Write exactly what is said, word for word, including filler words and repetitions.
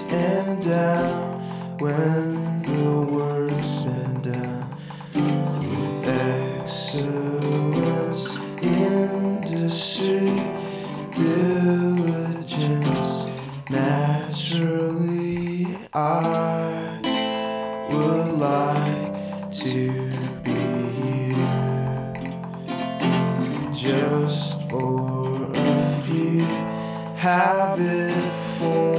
and down when the work's been done. With excellence, industry, diligence, naturally I would like to be you, just for a few habit forms.